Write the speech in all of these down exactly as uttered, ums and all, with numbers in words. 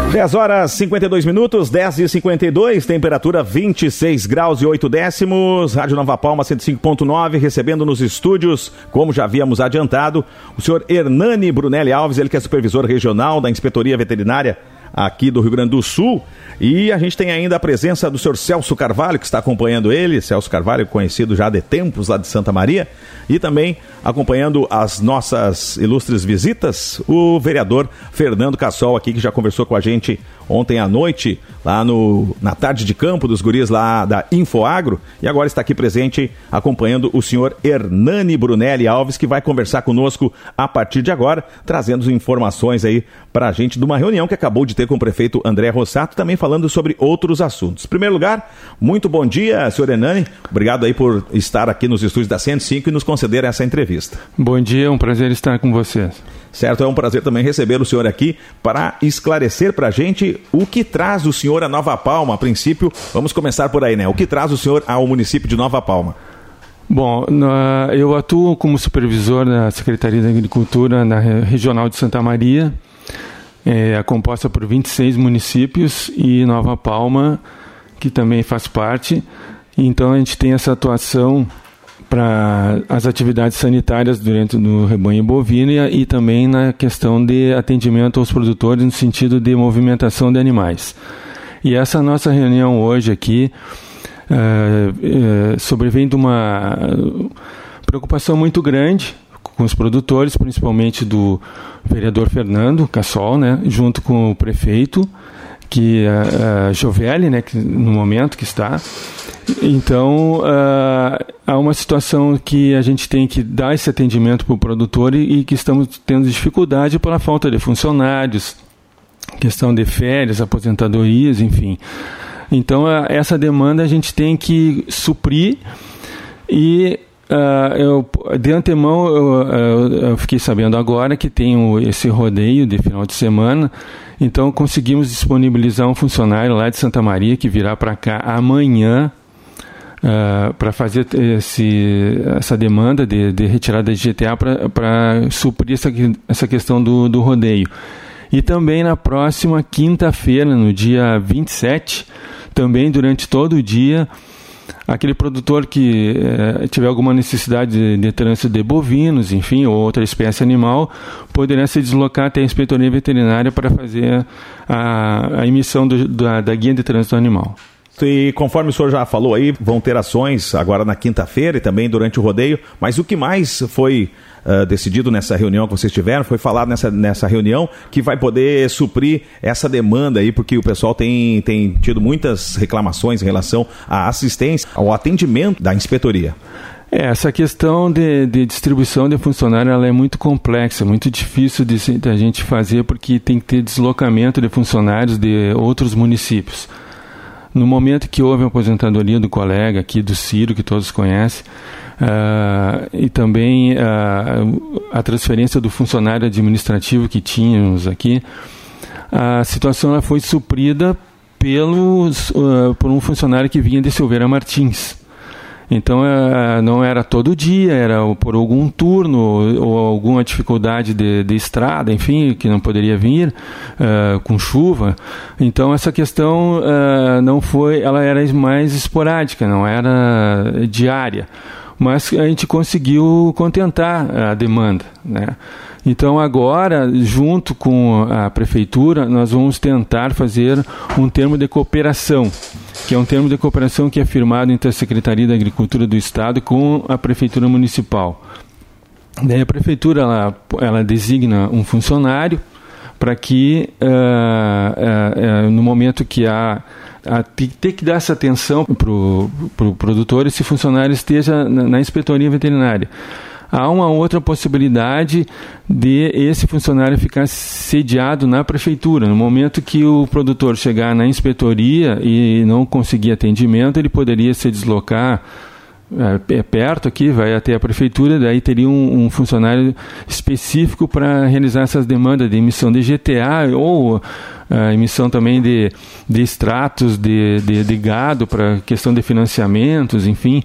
dez horas e cinquenta e dois minutos, dez e cinquenta e dois, temperatura vinte e seis graus e oito décimos, Rádio Nova Palma cento e cinco ponto nove, recebendo nos estúdios, como já havíamos adiantado, o senhor Hernani Brunelli Alves, ele que é supervisor regional da Inspetoria Veterinária aqui do Rio Grande do Sul, e a gente tem ainda a presença do senhor Celso Carvalho, que está acompanhando ele, Celso Carvalho, conhecido já de tempos lá de Santa Maria, e também acompanhando as nossas ilustres visitas, o vereador Fernando Cassol aqui, que já conversou com a gente ontem à noite, lá no, na tarde de campo dos guris lá da Infoagro, e agora está aqui presente acompanhando o senhor Hernani Brunelli Alves, que vai conversar conosco a partir de agora, trazendo informações aí para a gente de uma reunião que acabou de ter com o prefeito André Rossato, também falando sobre outros assuntos. Em primeiro lugar, muito bom dia, senhor Hernani, obrigado aí por estar aqui nos estúdios da cento e cinco e nos conceder essa entrevista. Bom dia, é um prazer estar com vocês. Certo, é um prazer também receber o senhor aqui para esclarecer para a gente o que traz o senhor a Nova Palma. A princípio, vamos começar por aí, né? O que traz o senhor ao município de Nova Palma? Bom, na, eu atuo como supervisor da Secretaria da Agricultura na Regional de Santa Maria, é composta por vinte e seis municípios e Nova Palma, que também faz parte. Então a gente tem essa atuação para as atividades sanitárias durante no rebanho bovino e, e também na questão de atendimento aos produtores no sentido de movimentação de animais. E essa nossa reunião hoje aqui uh, uh, sobrevém de uma preocupação muito grande com os produtores, principalmente do vereador Fernando Cassol, né, junto com o prefeito, que a uh, Jovelli, né, que no momento que está. Então, uh, há uma situação que a gente tem que dar esse atendimento para o produtor e, e que estamos tendo dificuldade pela falta de funcionários, questão de férias, aposentadorias, enfim. Então, uh, essa demanda a gente tem que suprir e uh, eu, de antemão eu, eu, eu fiquei sabendo agora que tem o, esse rodeio de final de semana. Então, conseguimos disponibilizar um funcionário lá de Santa Maria que virá para cá amanhã uh, para fazer esse, essa demanda de, de retirada de G T A para suprir essa, essa questão do, do rodeio. E também na próxima quinta-feira, no dia vinte e sete, também durante todo o dia, aquele produtor que eh, tiver alguma necessidade de, de trânsito de bovinos, enfim, ou outra espécie animal, poderá se deslocar até a Inspetoria Veterinária para fazer a, a emissão do, da, da guia de trânsito animal. E conforme o senhor já falou aí, vão ter ações agora na quinta-feira e também durante o rodeio, mas o que mais foi uh, decidido nessa reunião que vocês tiveram, foi falado nessa, nessa reunião que vai poder suprir essa demanda aí, porque o pessoal tem, tem tido muitas reclamações em relação à assistência, ao atendimento da inspetoria. É, essa questão de, de distribuição de funcionário, ela é muito complexa, muito difícil de, de a gente fazer, porque tem que ter deslocamento de funcionários de outros municípios. No momento que houve a aposentadoria do colega aqui, do Ciro, que todos conhecem, uh, e também uh, a transferência do funcionário administrativo que tínhamos aqui, a situação ela foi suprida pelos, uh, por um funcionário que vinha de Silveira Martins. Então, uh, não era todo dia, era por algum turno ou, ou alguma dificuldade de, de estrada, enfim, que não poderia vir uh, com chuva. Então, essa questão uh, não foi, ela era mais esporádica, não era diária. Mas a gente conseguiu contentar a demanda, né? Então, agora, junto com a Prefeitura, nós vamos tentar fazer um termo de cooperação, que é um termo de cooperação que é firmado entre a Secretaria da Agricultura do Estado com a Prefeitura Municipal. Daí a Prefeitura, ela, ela designa um funcionário para que, uh, uh, uh, no momento que há a ter que dar essa atenção para o pro produtor, esse funcionário esteja na, na inspetoria veterinária. Há uma outra possibilidade de esse funcionário ficar sediado na prefeitura. No momento que o produtor chegar na inspetoria e não conseguir atendimento, ele poderia se deslocar é perto aqui, vai até a prefeitura, daí teria um, um funcionário específico para realizar essas demandas de emissão de G T A ou a emissão também de, de extratos de, de, de gado para questão de financiamentos, enfim.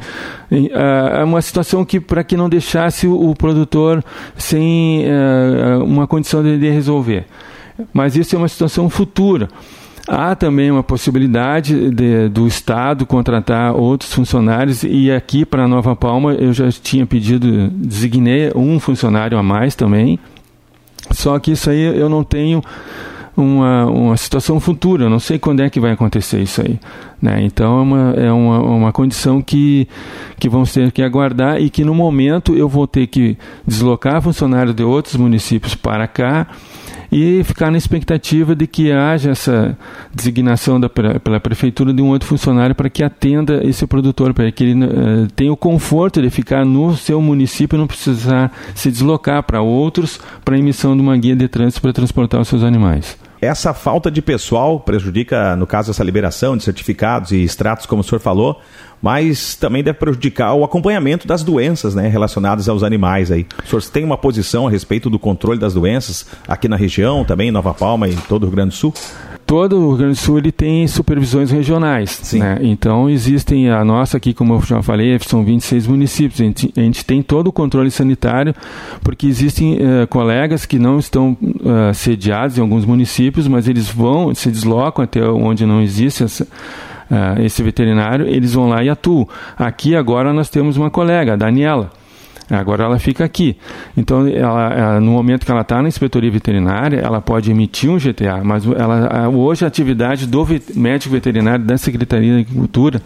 É uma situação que, para que não deixasse o, o produtor sem uh, uma condição de, de resolver. Mas isso é uma situação futura. Há também uma possibilidade de, do Estado contratar outros funcionários, e aqui para Nova Palma eu já tinha pedido, designei um funcionário a mais também, só que isso aí eu não tenho uma, uma situação futura, eu não sei quando é que vai acontecer isso aí, né? Então é uma, é uma, uma condição que, que vamos ter que aguardar, e que no momento eu vou ter que deslocar funcionários de outros municípios para cá e ficar na expectativa de que haja essa designação da, pela prefeitura de um outro funcionário para que atenda esse produtor, para que ele uh, tenha o conforto de ficar no seu município e não precisar se deslocar para outros para a emissão de uma guia de trânsito para transportar os seus animais. Essa falta de pessoal prejudica, no caso, essa liberação de certificados e extratos, como o senhor falou, mas também deve prejudicar o acompanhamento das doenças, né, relacionadas aos animais aí. O senhor tem uma posição a respeito do controle das doenças aqui na região, também em Nova Palma e todo o Rio Grande do Sul? Todo o Rio Grande do Sul ele tem supervisões regionais, né? Então existem, a nossa aqui, como eu já falei, são vinte e seis municípios, a gente, a gente tem todo o controle sanitário, porque existem uh, colegas que não estão uh, sediados em alguns municípios, mas eles vão, se deslocam até onde não existe essa, uh, esse veterinário, eles vão lá e atuam. Aqui agora nós temos uma colega, a Daniela. Agora ela fica aqui. Então, ela, ela, no momento que ela está na inspetoria veterinária, ela pode emitir um G T A, mas ela, hoje a atividade do vet, médico veterinário da Secretaria da Agricultura,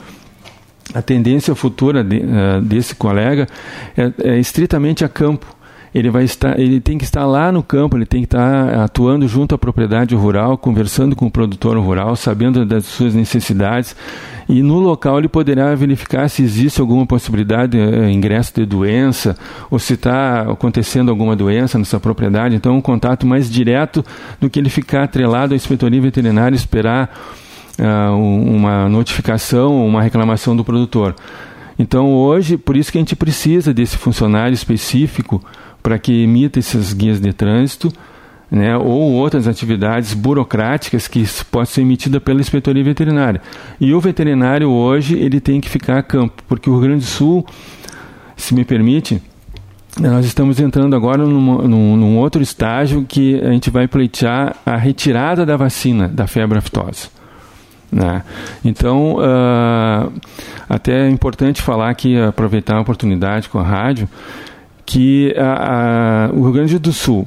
a tendência futura de, uh, desse colega é, é estritamente a campo. Ele, vai estar, ele tem que estar lá no campo, ele tem que estar atuando junto à propriedade rural, conversando com o produtor rural, sabendo das suas necessidades, e no local ele poderá verificar se existe alguma possibilidade de uh, ingresso de doença, ou se está acontecendo alguma doença nessa propriedade. Então, um contato mais direto do que ele ficar atrelado à inspetoria veterinária e esperar uh, uma notificação, uma reclamação do produtor. Então, hoje, por isso que a gente precisa desse funcionário específico para que emita essas guias de trânsito, né, ou outras atividades burocráticas que possam ser emitidas pela inspetoria veterinária. E o veterinário hoje ele tem que ficar a campo, porque o Rio Grande do Sul, se me permite, nós estamos entrando agora num, num, num outro estágio que a gente vai pleitear a retirada da vacina da febre aftosa. Né? Então, uh, até é importante falar aqui, aproveitar a oportunidade com a rádio, que a, a, o Rio Grande do Sul,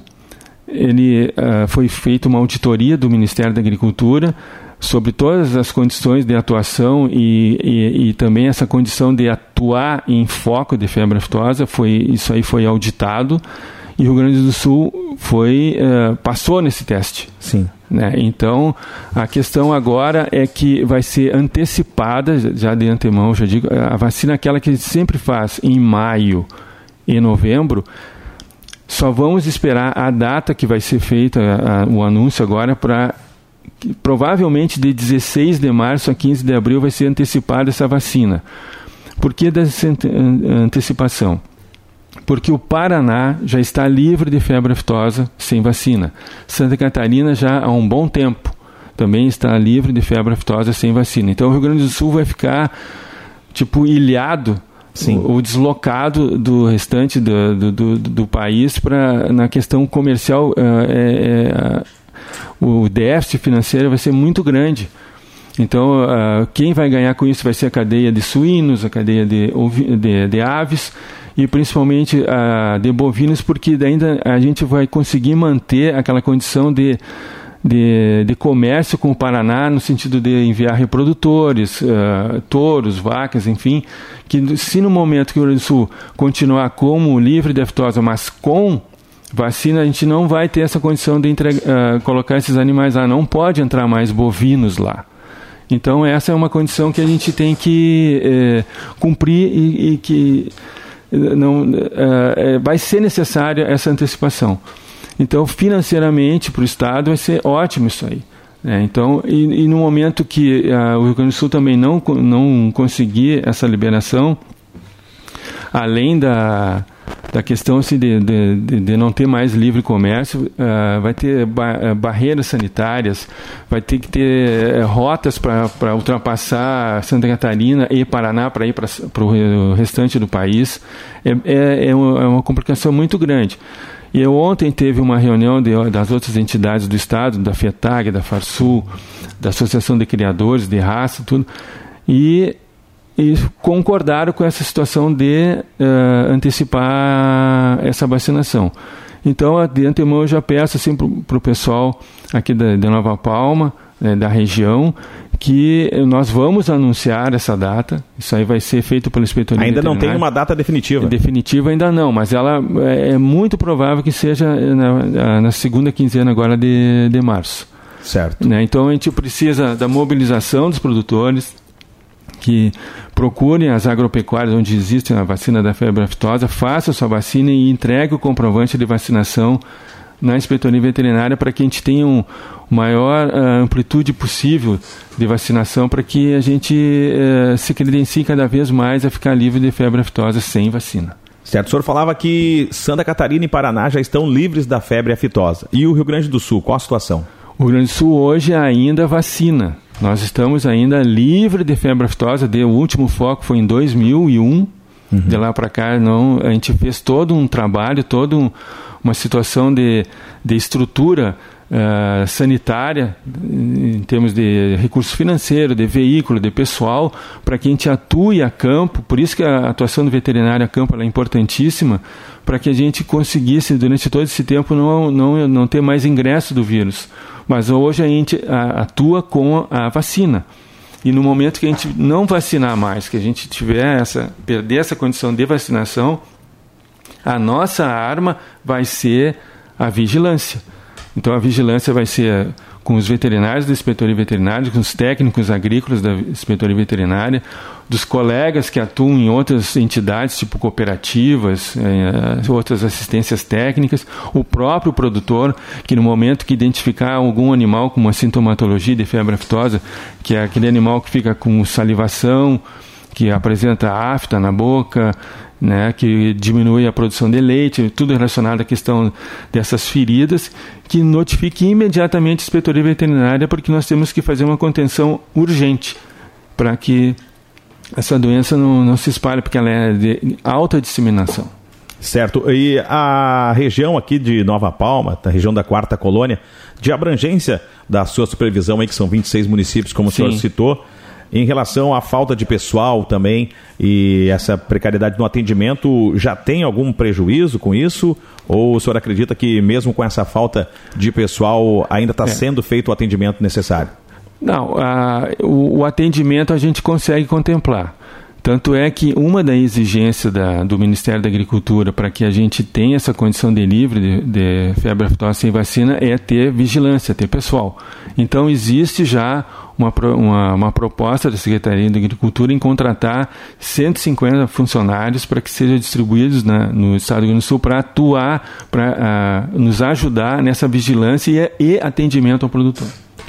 ele uh, foi feita uma auditoria do Ministério da Agricultura sobre todas as condições de atuação e, e, e também essa condição de atuar em foco de febre aftosa, foi, isso aí foi auditado, e o Rio Grande do Sul foi, uh, passou nesse teste. Sim. Né? Então, a questão agora é que vai ser antecipada, já de antemão, já digo, a vacina aquela que a gente sempre faz em maio e novembro, só vamos esperar a data que vai ser feita a, a, o anúncio agora para, provavelmente de dezesseis de março a quinze de abril vai ser antecipada essa vacina. Por que dessa ante, antecipação? Porque o Paraná já está livre de febre aftosa sem vacina. Santa Catarina já há um bom tempo também está livre de febre aftosa sem vacina. Então o Rio Grande do Sul vai ficar tipo ilhado, o, o deslocado do restante do, do, do, do país pra, na questão comercial. Uh, é, é, o déficit financeiro vai ser muito grande. Então, uh, quem vai ganhar com isso vai ser a cadeia de suínos, a cadeia de, de, de aves e principalmente uh, de bovinos, porque ainda a gente vai conseguir manter aquela condição de, de, de comércio com o Paraná, no sentido de enviar reprodutores, uh, touros, vacas, enfim, que se no momento que o Rio Grande do Sul continuar como livre de aftosa, mas com vacina, a gente não vai ter essa condição de entregar, uh, colocar esses animais lá, não pode entrar mais bovinos lá. Então essa é uma condição que a gente tem que eh, cumprir e, e que não, uh, vai ser necessária essa antecipação. Então financeiramente para o Estado vai ser ótimo isso aí. Né? Então, e, e no momento que uh, o Rio Grande do Sul também não, não conseguir essa liberação, além da, da questão assim, de, de, de não ter mais livre comércio, uh, vai ter ba- barreiras sanitárias, vai ter que ter uh, rotas para ultrapassar Santa Catarina e Paraná para ir para o restante do país. É, é, é, uma, é uma complicação muito grande. E ontem teve uma reunião de, das outras entidades do Estado, da FETAG, da FARSUL, da Associação de Criadores, de Raça, tudo, e, e concordaram com essa situação de uh, antecipar essa vacinação. Então, de antemão, eu já peço assim, para o pessoal aqui da, de Nova Palma, né, da região, que nós vamos anunciar essa data. Isso aí vai ser feito pela Inspetoria Ainda Veterinária. não tem uma data definitiva? Definitiva ainda não, mas ela é, é muito provável que seja na, na segunda quinzena agora de, de março. Certo. Né? Então a gente precisa da mobilização dos produtores, que procurem as agropecuárias onde existe a vacina da febre aftosa, façam sua vacina e entregue o comprovante de vacinação na Inspetoria Veterinária para que a gente tenha um maior uh, amplitude possível de vacinação, para que a gente uh, se credencie cada vez mais a ficar livre de febre aftosa sem vacina. Certo, o senhor falava que Santa Catarina e Paraná já estão livres da febre aftosa. E o Rio Grande do Sul, qual a situação? O Rio Grande do Sul hoje ainda vacina. Nós estamos ainda livre de febre aftosa. O último foco foi em dois mil e um. Uhum. De lá para cá, não, a gente fez todo um trabalho, toda um, uma situação de, de estrutura uh, sanitária, em termos de recurso financeiro, de veículo, de pessoal, para que a gente atue a campo. Por isso que a atuação do veterinário a campo ela é importantíssima, para que a gente conseguisse, durante todo esse tempo, não, não, não ter mais ingresso do vírus. Mas hoje a gente a, atua com a vacina. E no momento que a gente não vacinar mais, que a gente tiver essa, perder essa condição de vacinação, a nossa arma vai ser a vigilância. Então a vigilância vai ser com os veterinários da Inspetoria Veterinária, com os técnicos agrícolas da Inspetoria Veterinária, dos colegas que atuam em outras entidades, tipo cooperativas, eh, outras assistências técnicas, o próprio produtor, que no momento que identificar algum animal com uma sintomatologia de febre aftosa, que é aquele animal que fica com salivação, que apresenta afta na boca, né, que diminui a produção de leite, tudo relacionado à questão dessas feridas, que notifique imediatamente a Inspetoria Veterinária, porque nós temos que fazer uma contenção urgente para que essa doença não, não se espalhe, porque ela é de alta disseminação. Certo. E a região aqui de Nova Palma, a região da Quarta Colônia, de abrangência da sua supervisão, aí, que são vinte e seis municípios, como Sim. o senhor citou, em relação à falta de pessoal também e essa precariedade no atendimento, já tem algum prejuízo com isso? Ou o senhor acredita que mesmo com essa falta de pessoal ainda está é. sendo feito o atendimento necessário? Não, a, o, o atendimento a gente consegue contemplar. Tanto é que uma da exigência da, do Ministério da Agricultura para que a gente tenha essa condição de livre de, de febre aftosa sem vacina é ter vigilância, ter pessoal. Então existe já uma, uma, uma proposta da Secretaria da Agricultura em contratar cento e cinquenta funcionários para que sejam distribuídos na, no Estado do Rio Grande do Sul para atuar, para uh, nos ajudar nessa vigilância e, e atendimento ao produtor.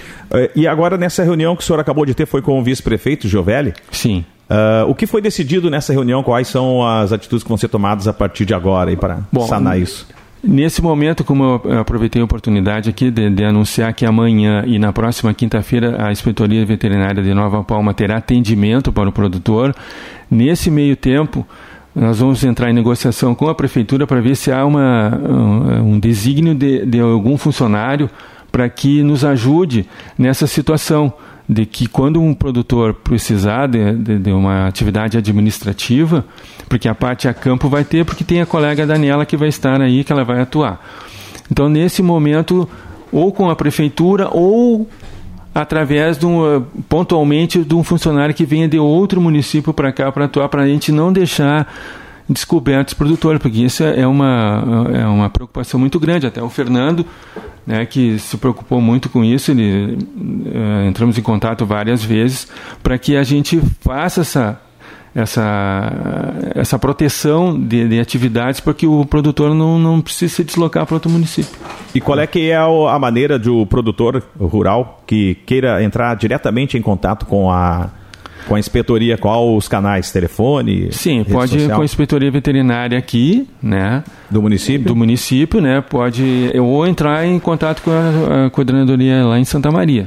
E agora nessa reunião que o senhor acabou de ter foi com o vice-prefeito Giovelli? Sim. Uh, o que foi decidido nessa reunião? Quais são as atitudes que vão ser tomadas a partir de agora aí para Bom, sanar isso? Nesse momento, como eu aproveitei a oportunidade aqui de, de anunciar que amanhã e na próxima quinta-feira a Inspetoria Veterinária de Nova Palma terá atendimento para o produtor, nesse meio tempo nós vamos entrar em negociação com a Prefeitura para ver se há uma, um, um desígnio de, de algum funcionário para que nos ajude nessa situação de que quando um produtor precisar de, de, de uma atividade administrativa, porque a parte a campo vai ter, porque tem a colega Daniela que vai estar aí, que ela vai atuar. Então, nesse momento, ou com a prefeitura, ou através de um, pontualmente de um funcionário que venha de outro município para cá para atuar, para a gente não deixar descobertos produtores, porque isso é uma, é uma preocupação muito grande. Até o Fernando, né, que se preocupou muito com isso, ele, uh, entramos em contato várias vezes para que a gente faça essa, essa, essa proteção de, de atividades para que o produtor não, não precise se deslocar para outro município. E qual é que é a maneira de o produtor rural que queira entrar diretamente em contato com a Com a inspetoria, qual os canais? Telefone? Sim, pode ir com a inspetoria veterinária aqui, né? Do município? Do município, né? Pode ou entrar em contato com a, a coordenadoria lá em Santa Maria,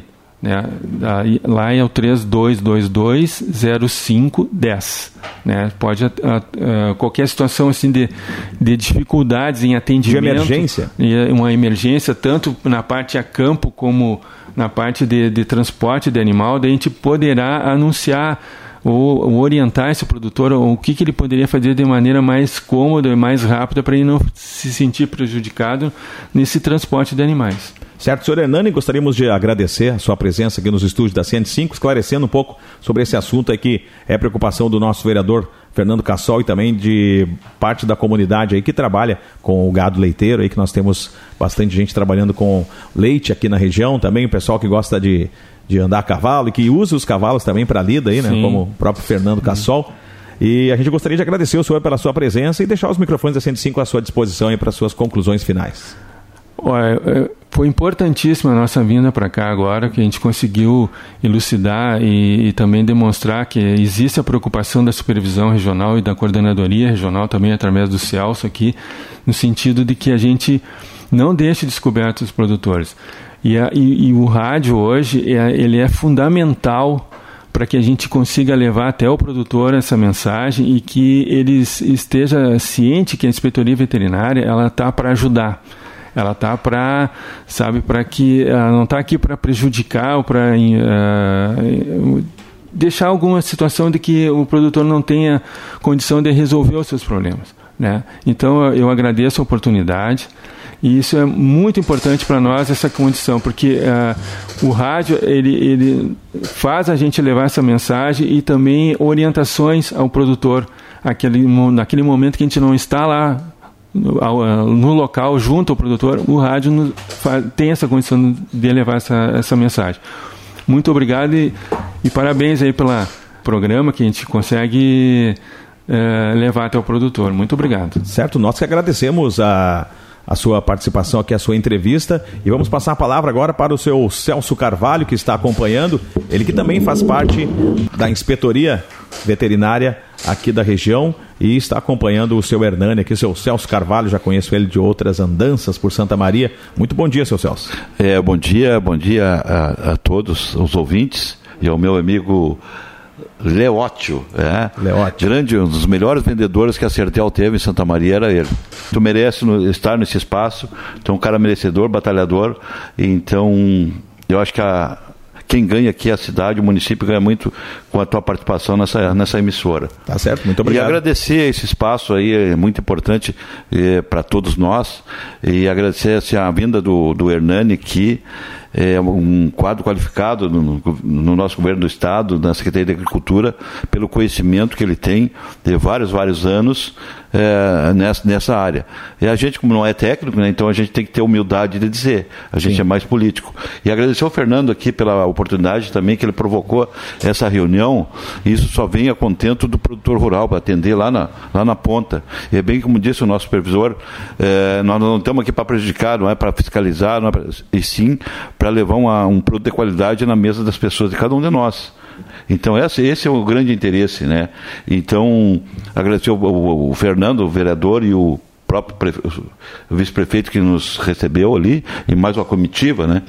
né? Lá é o três dois dois dois, zero cinco um zero. Né? Pode, a, a, qualquer situação assim de, de dificuldades em atendimento. De emergência. Uma emergência, tanto na parte a campo como na parte de, de transporte de animal, daí a gente poderá anunciar ou, ou orientar esse produtor o que, que ele poderia fazer de maneira mais cômoda e mais rápida para ele não se sentir prejudicado nesse transporte de animais. Certo, senhor Hernani, gostaríamos de agradecer a sua presença aqui nos estúdios da cento e cinco, esclarecendo um pouco sobre esse assunto aí que é preocupação do nosso vereador Fernando Cassol e também de parte da comunidade aí que trabalha com o gado leiteiro, aí que nós temos bastante gente trabalhando com leite aqui na região, também o pessoal que gosta de, de andar a cavalo e que usa os cavalos também para lida aí, né, como o próprio Fernando Cassol. E a gente gostaria de agradecer o senhor pela sua presença e deixar os microfones da cento e cinco à sua disposição aí para suas conclusões finais. Olha, foi importantíssima a nossa vinda para cá agora, que a gente conseguiu elucidar e, e também demonstrar que existe a preocupação da supervisão regional e da coordenadoria regional também através do Celso aqui, no sentido de que a gente não deixe descobertos os produtores. E, a, e, e o rádio hoje, é, ele é fundamental para que a gente consiga levar até o produtor essa mensagem e que ele esteja ciente que a inspetoria veterinária ela está para ajudar. Ela está para, sabe, para que ela não está aqui para prejudicar ou para uh, deixar alguma situação de que o produtor não tenha condição de resolver os seus problemas, né? Então eu agradeço a oportunidade e isso é muito importante para nós, essa condição, porque uh, o rádio ele, ele faz a gente levar essa mensagem e também orientações ao produtor aquele, naquele momento que a gente não está lá no local, junto ao produtor, o rádio tem essa condição de levar essa, essa mensagem. Muito obrigado e, e parabéns aí pelo programa que a gente consegue é, levar até o produtor. Muito obrigado. Certo, nós que agradecemos a, a sua participação aqui, a sua entrevista, e vamos passar a palavra agora para o seu Celso Carvalho, que está acompanhando, ele que também faz parte da inspetoria veterinária aqui da região e está acompanhando o seu Hernani aqui, o seu Celso Carvalho, já conheço ele de outras andanças por Santa Maria. Muito bom dia, seu Celso. É, bom dia, bom dia a, a todos os ouvintes e ao meu amigo Leótio, é, Leótio. Grande, um dos melhores vendedores que a Sertel teve em Santa Maria era ele. Tu merece no, estar nesse espaço, tu é um cara merecedor, batalhador, então eu acho que a quem ganha aqui é a cidade, o município ganha muito com a tua participação nessa, nessa emissora. Tá certo, muito obrigado. E agradecer esse espaço aí, é muito importante é, para todos nós, e agradecer assim, a vinda do, do Hernani aqui, é um quadro qualificado no, no nosso governo do Estado, na Secretaria de Agricultura, pelo conhecimento que ele tem de vários, vários anos é, nessa, nessa área. E a gente, como não é técnico, né, então a gente tem que ter humildade de dizer, a gente Sim. é mais político. E agradecer ao Fernando aqui pela oportunidade também que ele provocou essa reunião, e isso só vem a contento do produtor rural, para atender lá na, lá na ponta. E é bem como disse o nosso supervisor, é, nós não estamos aqui para prejudicar, não é para fiscalizar, não é pra, e sim para levar uma, um produto de qualidade na mesa das pessoas, de cada um de nós. Então esse, esse é o grande interesse, né? Então agradecer o, o, o Fernando, o vereador, e o próprio prefe... o vice-prefeito que nos recebeu ali, e mais uma comitiva, né?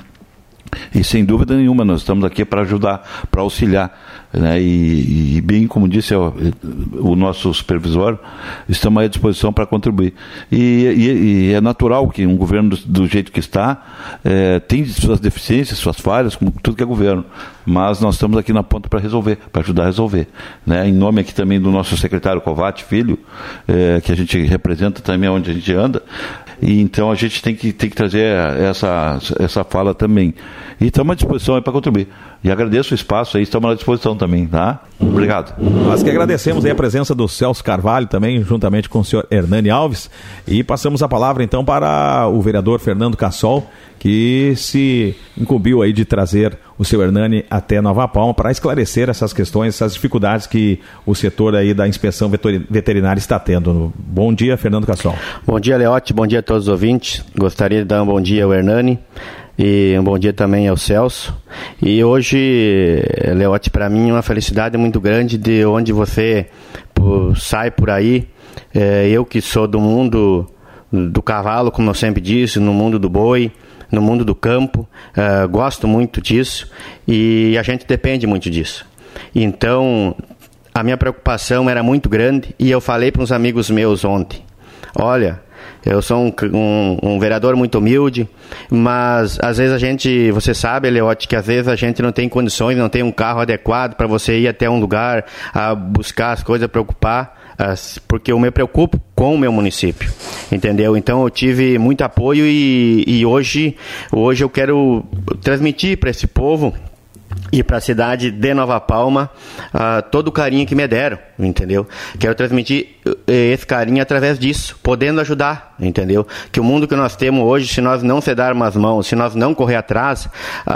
E sem dúvida nenhuma nós estamos aqui para ajudar, para auxiliar, né? e, e bem como disse o, o nosso supervisor, estamos à disposição para contribuir. E, e, e é natural que um governo do, do jeito que está é, tem suas deficiências, suas falhas, como tudo que é governo, mas nós estamos aqui na ponta para resolver, para ajudar a resolver, né? Em nome aqui também do nosso secretário Covatti Filho, é, que a gente representa também onde a gente anda. E então a gente tem que, tem que trazer essa, essa fala também. E estamos à disposição para contribuir. E agradeço o espaço aí, estamos à disposição também, tá? Obrigado. Nós que agradecemos aí a presença do Celso Carvalho também, juntamente com o senhor Hernani Alves. E passamos a palavra então para o vereador Fernando Cassol, que se incumbiu aí de trazer o seu Hernani até Nova Palma para esclarecer essas questões, essas dificuldades que o setor aí da inspeção veterinária está tendo. Bom dia, Fernando Cassol. Bom dia, Leote, bom dia a todos os ouvintes. Gostaria de dar um bom dia ao Hernani e um bom dia também ao Celso. E hoje, Leote, para mim é uma felicidade muito grande de onde você por, sai por aí. É, eu que sou do mundo do cavalo, como eu sempre disse, no mundo do boi, no mundo do campo, uh, gosto muito disso e a gente depende muito disso. Então, a minha preocupação era muito grande e eu falei para uns amigos meus ontem, olha, eu sou um, um, um vereador muito humilde, mas às vezes a gente, você sabe, Leote, que às vezes a gente não tem condições, não tem um carro adequado para você ir até um lugar a buscar as coisas, preocupar, porque eu me preocupo com o meu município, entendeu? Então eu tive muito apoio e, e hoje, hoje eu quero transmitir para esse povo e para a cidade de Nova Palma uh, todo o carinho que me deram, entendeu? Quero transmitir esse carinho através disso, podendo ajudar, entendeu? Que o mundo que nós temos hoje, se nós não cedarmos as mãos, se nós não correr atrás,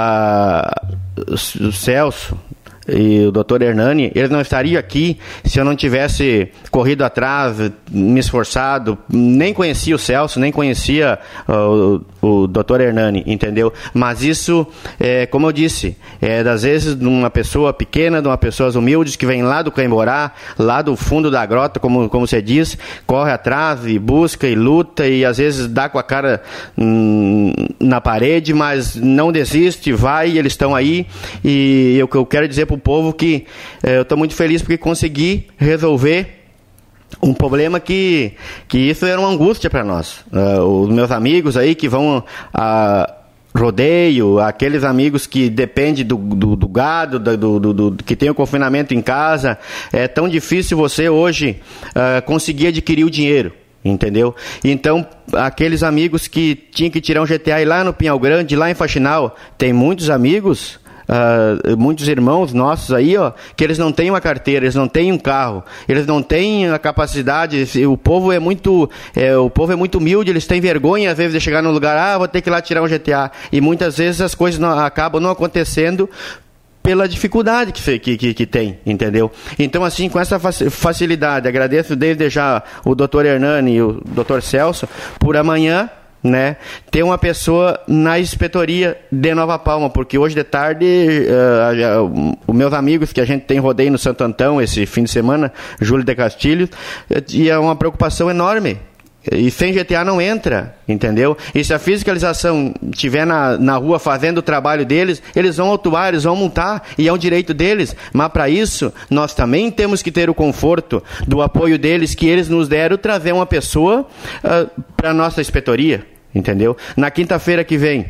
uh, o Celso e o doutor Hernani, eles não estariam aqui se eu não tivesse corrido atrás, me esforçado, nem conhecia o Celso, nem conhecia uh, o, o doutor Hernani, entendeu? Mas isso, é, como eu disse, é das vezes de uma pessoa pequena, de uma pessoa humilde que vem lá do Caimborá, lá do fundo da grota, como, como você diz, corre atrás e busca e luta e às vezes dá com a cara hum, na parede, mas não desiste, vai, eles estão aí e o que eu quero dizer para o povo que eh, eu estou muito feliz porque consegui resolver um problema que, que isso era uma angústia para nós. Uh, os meus amigos aí que vão a rodeio, aqueles amigos que dependem do, do, do gado, do, do, do, que tem o confinamento em casa, é tão difícil você hoje uh, conseguir adquirir o dinheiro. Entendeu? Então, aqueles amigos que tinham que tirar um G T A lá no Pinhal Grande, lá em Faxinal, tem muitos amigos, Uh, muitos irmãos nossos aí, ó, que eles não têm uma carteira, eles não têm um carro, eles não têm a capacidade, o povo é muito, é, o povo é muito humilde, eles têm vergonha às vezes de chegar num lugar, ah, vou ter que ir lá tirar um G T A, e muitas vezes as coisas não, acabam não acontecendo pela dificuldade que, que, que, que tem, entendeu? Então, assim, com essa facilidade, agradeço desde já o doutor Hernani e o doutor Celso, por amanhã, né, ter uma pessoa na inspetoria de Nova Palma, porque hoje de tarde uh, uh, os meus amigos que a gente tem rodeio no Santo Antão esse fim de semana, Júlio de Castilhos, uh, e é uma preocupação enorme. E sem G T A não entra, entendeu? E se a fiscalização estiver na, na rua fazendo o trabalho deles, eles vão autuar, eles vão multar, e é um direito deles. Mas para isso, nós também temos que ter o conforto do apoio deles, que eles nos deram, trazer uma pessoa uh, para a nossa inspetoria, entendeu? Na quinta-feira que vem,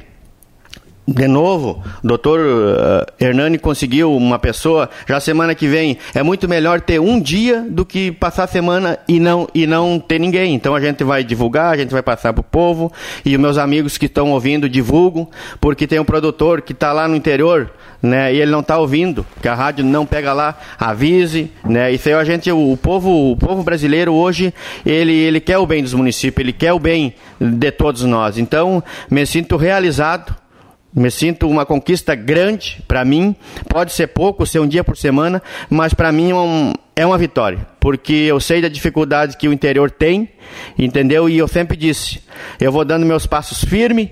de novo, o doutor uh, Hernani conseguiu uma pessoa, já semana que vem, é muito melhor ter um dia do que passar a semana e não, e não ter ninguém. Então a gente vai divulgar, a gente vai passar para o povo, e os meus amigos que estão ouvindo divulgam, porque tem um produtor que está lá no interior, né, e ele não está ouvindo, que a rádio não pega lá, avise, né, isso aí a gente, o, o, povo, o povo brasileiro hoje, ele, ele quer o bem dos municípios, ele quer o bem de todos nós. Então, me sinto realizado, me sinto uma conquista grande para mim, pode ser pouco, ser um dia por semana, mas para mim é, um, é uma vitória, porque eu sei da dificuldade que o interior tem, entendeu? E eu sempre disse, eu vou dando meus passos firmes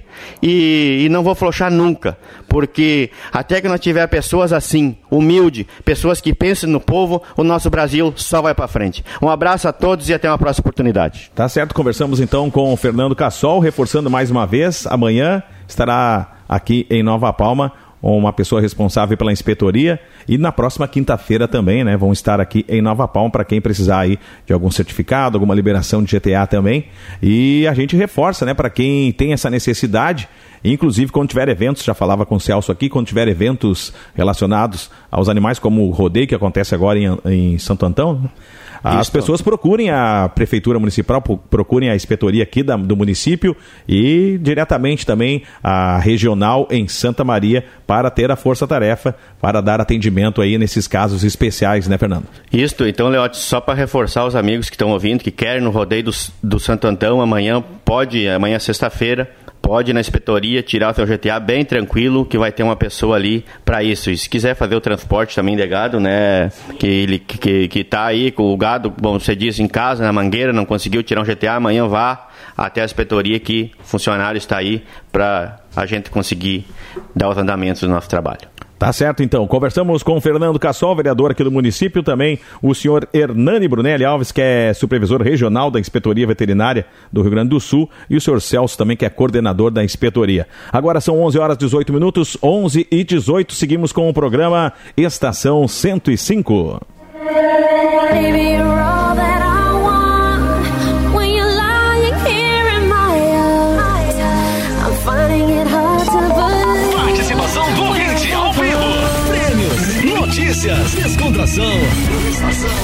e, e não vou flochar nunca, porque até que nós tiver pessoas assim, humilde, pessoas que pensam no povo, o nosso Brasil só vai para frente. Um abraço a todos e até uma próxima oportunidade. Tá certo, conversamos então com o Fernando Cassol, reforçando mais uma vez, amanhã estará aqui em Nova Palma, uma pessoa responsável pela inspetoria, e na próxima quinta-feira também, né, vão estar aqui em Nova Palma para quem precisar aí de algum certificado, alguma liberação de G T A também, e a gente reforça, né, para quem tem essa necessidade, inclusive quando tiver eventos, já falava com o Celso aqui, quando tiver eventos relacionados aos animais, como o rodeio que acontece agora em, em Santo Antão, né? As Isso. pessoas procurem a Prefeitura Municipal, procurem a inspetoria aqui da, do município e diretamente também a regional em Santa Maria para ter a força-tarefa para dar atendimento aí nesses casos especiais, né, Fernando? Isso, então, Leote, só para reforçar os amigos que estão ouvindo, que querem no rodeio do, do Santo Antão, amanhã pode, amanhã é sexta-feira, pode ir na inspetoria, tirar o seu G T A bem tranquilo, que vai ter uma pessoa ali para isso. E se quiser fazer o transporte também de gado, né, que ele que, que tá aí com o gado, bom, você disse, em casa, na mangueira, não conseguiu tirar um G T A, amanhã vá até a inspetoria que o funcionário está aí para a gente conseguir dar os andamentos do nosso trabalho. Tá certo, então. Conversamos com o Fernando Cassol, vereador aqui do município, também o senhor Hernani Brunelli Alves, que é supervisor regional da Inspetoria Veterinária do Rio Grande do Sul, e o senhor Celso também, que é coordenador da Inspetoria. Agora são onze horas e dezoito minutos, onze e dezoito, seguimos com o programa Estação cento e cinco. Participação do ouvinte ao vivo. Prêmios, notícias, descontração. Estação